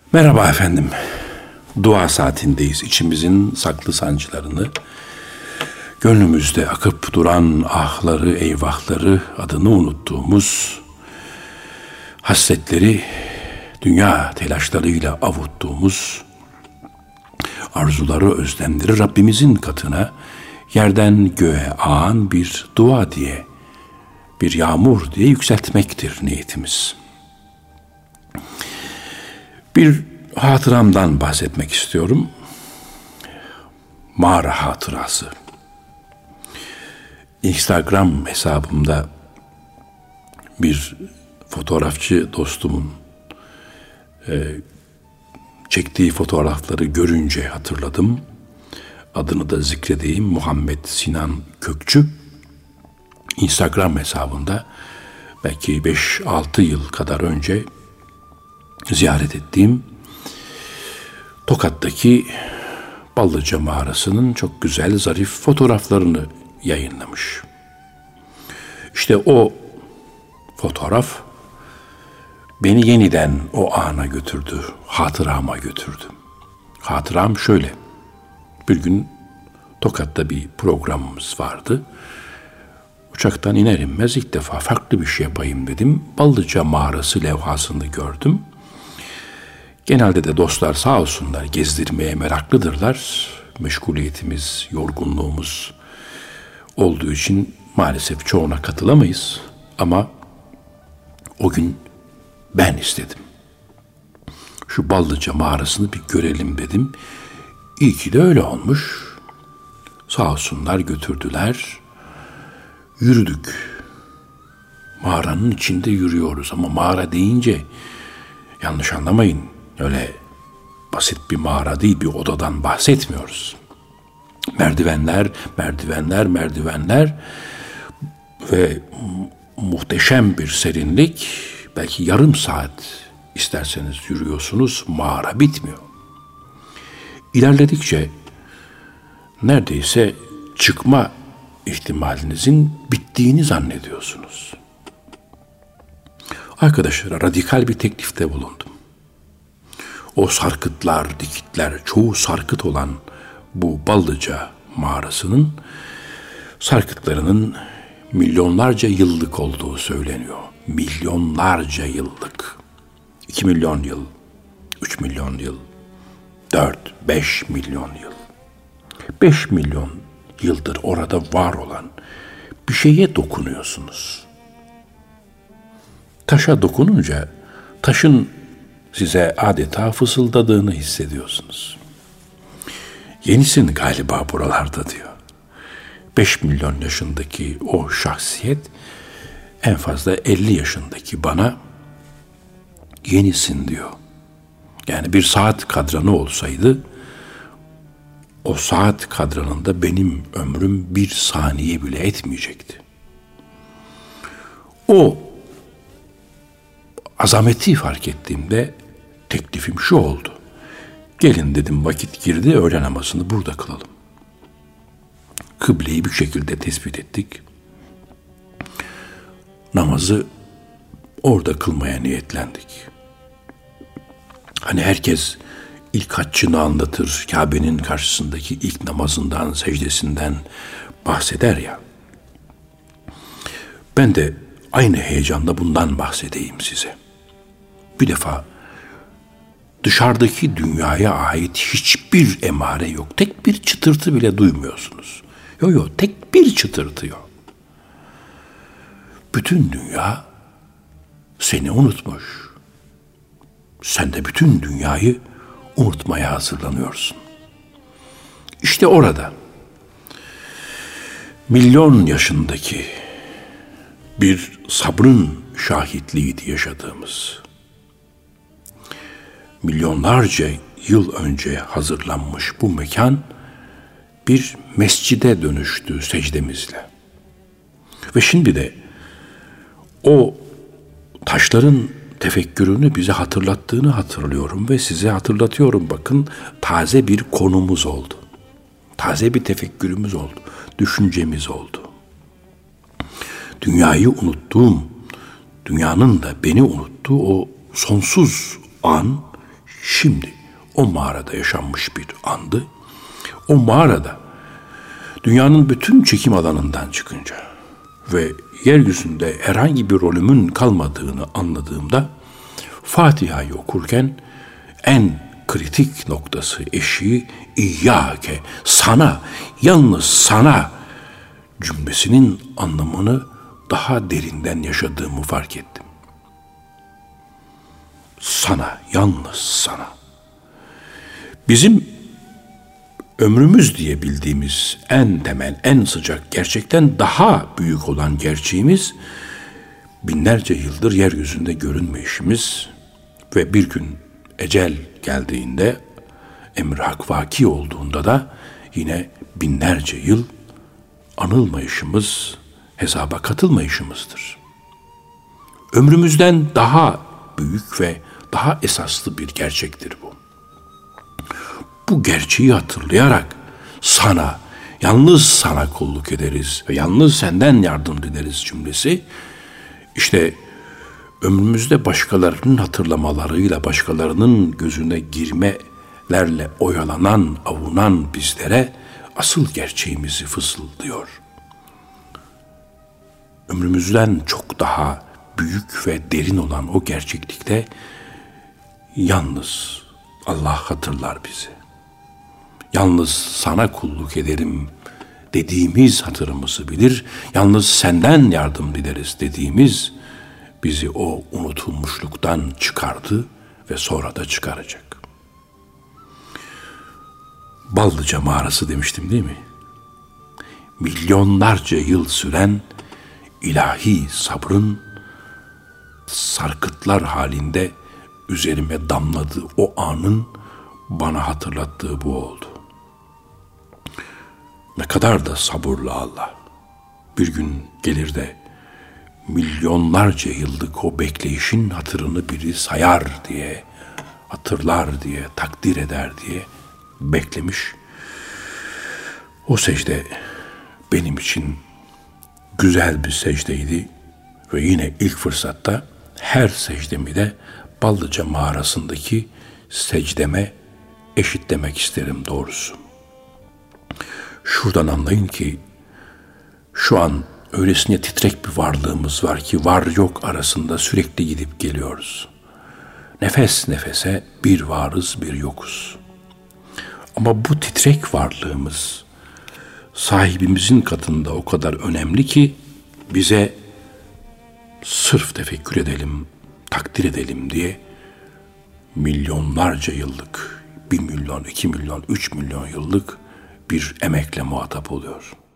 Merhaba efendim. Dua saatindeyiz. İçimizin saklı sancılarını, gönlümüzde akıp duran ahları, eyvahları, adını unuttuğumuz hasretleri, dünya telaşlarıyla avuttuğumuz arzuları, özlemleri Rabbimizin katına yerden göğe ağan bir dua diye, bir yağmur diye yükseltmektir niyetimiz. Bir hatıramdan bahsetmek istiyorum. Mağara hatırası. Instagram hesabımda bir fotoğrafçı dostumun çektiği fotoğrafları görünce hatırladım. Adını da zikredeyim. Muhammed Sinan Kökçü. Instagram hesabında belki 5-6 yıl kadar önce ziyaret ettiğim Tokat'taki Ballıca Mağarası'nın çok güzel, zarif fotoğraflarını yayınlamış. İşte o fotoğraf beni yeniden o ana götürdü, hatırama götürdü. Hatıram şöyle: bir gün Tokat'ta bir programımız vardı. Uçaktan iner inmez ilk defa farklı bir şey yapayım dedim. Ballıca Mağarası levhasını gördüm. Genelde de dostlar sağ olsunlar gezdirmeye meraklıdırlar. Meşguliyetimiz, yorgunluğumuz olduğu için maalesef çoğuna katılamayız. Ama o gün ben istedim. Şu Ballıca Mağarası'nı bir görelim dedim. İyi ki de öyle olmuş. Sağ olsunlar götürdüler. Yürüdük. Mağaranın içinde yürüyoruz ama mağara deyince yanlış anlamayın. Öyle basit bir mağara değil, bir odadan bahsetmiyoruz. Merdivenler, merdivenler, merdivenler ve muhteşem bir serinlik. Belki yarım saat isterseniz yürüyorsunuz, mağara bitmiyor. İlerledikçe neredeyse çıkma ihtimalinizin bittiğini zannediyorsunuz. Arkadaşlara radikal bir teklifte bulundum. O sarkıtlar, dikitler, çoğu sarkıt olan bu Ballıca Mağarası'nın sarkıtlarının milyonlarca yıllık olduğu söyleniyor. Milyonlarca yıllık. 2 milyon yıl, 3 milyon yıl, 4-5 milyon yıl. 5 milyon yıldır orada var olan bir şeye dokunuyorsunuz. Taşa dokununca taşın size adeta fısıldadığını hissediyorsunuz. Yenisin galiba buralarda diyor. 5 milyon yaşındaki o şahsiyet en fazla 50 yaşındaki bana yenisin diyor. Yani bir saat kadranı olsaydı o saat kadranında benim ömrüm bir saniye bile etmeyecekti. O azameti fark ettiğimde teklifim şu oldu: gelin dedim, vakit girdi, öğle namazını burada kılalım. Kıbleyi bir şekilde tespit ettik. Namazı orada kılmaya niyetlendik. Hani herkes ilk haccını anlatır, Kabe'nin karşısındaki ilk namazından, secdesinden bahseder ya. Ben de aynı heyecanla bundan bahsedeyim size. Bir defa dışarıdaki dünyaya ait hiçbir emare yok. Tek bir çıtırtı bile duymuyorsunuz. Yok, tek bir çıtırtı yok. Bütün dünya seni unutmuş. Sen de bütün dünyayı unutmaya hazırlanıyorsun. İşte orada milyon yaşındaki bir sabrın şahitliğiydi yaşadığımız. Milyonlarca yıl önce hazırlanmış bu mekan bir mescide dönüştü secdemizle. Ve şimdi de o taşların tefekkürünü bize hatırlattığını hatırlıyorum ve size hatırlatıyorum. Bakın, taze bir konumuz oldu. Taze bir tefekkürümüz oldu. Düşüncemiz oldu. Dünyayı unuttuğum, dünyanın da beni unuttuğu o sonsuz an Şimdi o mağarada yaşanmış bir andı. O mağarada dünyanın bütün çekim alanından çıkınca ve yeryüzünde herhangi bir rolümün kalmadığını anladığımda Fatiha'yı okurken en kritik noktası, eşiği İyyâke, sana, yalnız sana cümlesinin anlamını daha derinden yaşadığımı fark ettim. Sana, yalnız sana. Bizim ömrümüz diye bildiğimiz en temel, en sıcak, gerçekten daha büyük olan gerçeğimiz binlerce yıldır yeryüzünde görünmeyişimiz ve bir gün ecel geldiğinde, emr-i hak vaki olduğunda da yine binlerce yıl anılmayışımız, hesaba katılmayışımızdır. Ömrümüzden daha büyük ve daha esaslı bir gerçektir bu. Bu gerçeği hatırlayarak sana, yalnız sana kulluk ederiz ve yalnız senden yardım dileriz cümlesi, işte ömrümüzde başkalarının hatırlamalarıyla, başkalarının gözüne girmelerle oyalanan, avunan bizlere asıl gerçeğimizi fısıldıyor. Ömrümüzden çok daha büyük ve derin olan o gerçeklikte yalnız Allah hatırlar bizi. Yalnız sana kulluk ederim dediğimiz hatırımızı bilir. Yalnız senden yardım dileriz dediğimiz bizi o unutulmuşluktan çıkardı ve sonra da çıkaracak. Ballıca mağarası demiştim değil mi? Milyonlarca yıl süren ilahi sabrın sarkıtlar halinde üzerime damladığı o anın bana hatırlattığı bu oldu. Ne kadar da sabırlı Allah. Bir gün gelir de milyonlarca yıllık o bekleyişin hatırını biri sayar diye, hatırlar diye, takdir eder diye beklemiş. O secde benim için güzel bir secdeydi ve yine ilk fırsatta her secdemi de Ballıca mağarasındaki secdeme eşitlemek isterim doğrusu. Şuradan anlayın ki şu an öylesine titrek bir varlığımız var ki var yok arasında sürekli gidip geliyoruz. Nefes nefese bir varız bir yokuz. Ama bu titrek varlığımız sahibimizin katında o kadar önemli ki bize sırf tefekkür edelim, takdir edelim diye milyonlarca yıllık, 1 milyon, 2 milyon, 3 milyon yıllık bir emekle muhatap oluyor.